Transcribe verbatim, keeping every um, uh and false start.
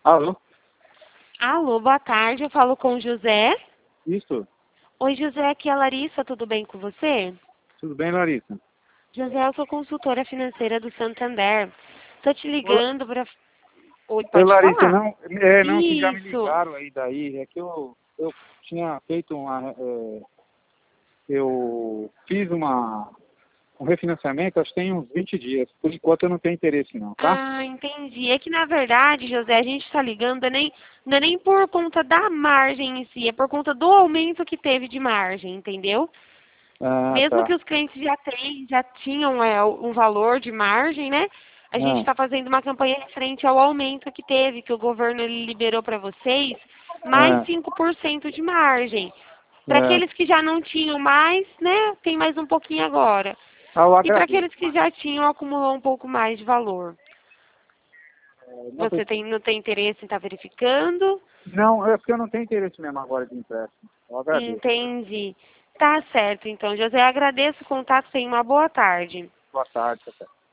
Alô? Alô, boa tarde, eu falo com o José. Isso? Oi, José, aqui é a Larissa, tudo bem com você? Tudo bem, Larissa? José, eu sou consultora financeira do Santander. Tô te Olá. ligando para... Oi, Oi, pode Larissa, falar? não, é, não, que já me Isso. ligaram aí daí, é que eu, eu tinha feito uma, é, eu fiz uma, um refinanciamento, acho que tem uns vinte dias, por enquanto eu não tenho interesse não, tá? Ah, entendi. É que, na verdade, José, a gente está ligando não é nem, não é nem por conta da margem em si, é por conta do aumento que teve de margem, entendeu? Ah, Mesmo que tá. os clientes já têm, já tinham é, um valor de margem, né? A gente Ah, está fazendo uma campanha referente ao aumento que teve, que o governo ele liberou para vocês, mais ah, cinco por cento de margem. Para ah. aqueles que já não tinham mais, né, tem mais um pouquinho agora. Ah, eu E para agradeço, aqueles que mas já tinham, acumulou um pouco mais de valor. é, não, Você preciso- tem, não tem interesse em estar verificando? não, é porque eu não tenho interesse mesmo agora de empréstimo, eu agradeço. Entendi. Tá certo, então, José. Agradeço o contato. Tenha uma boa tarde. Boa tarde, até.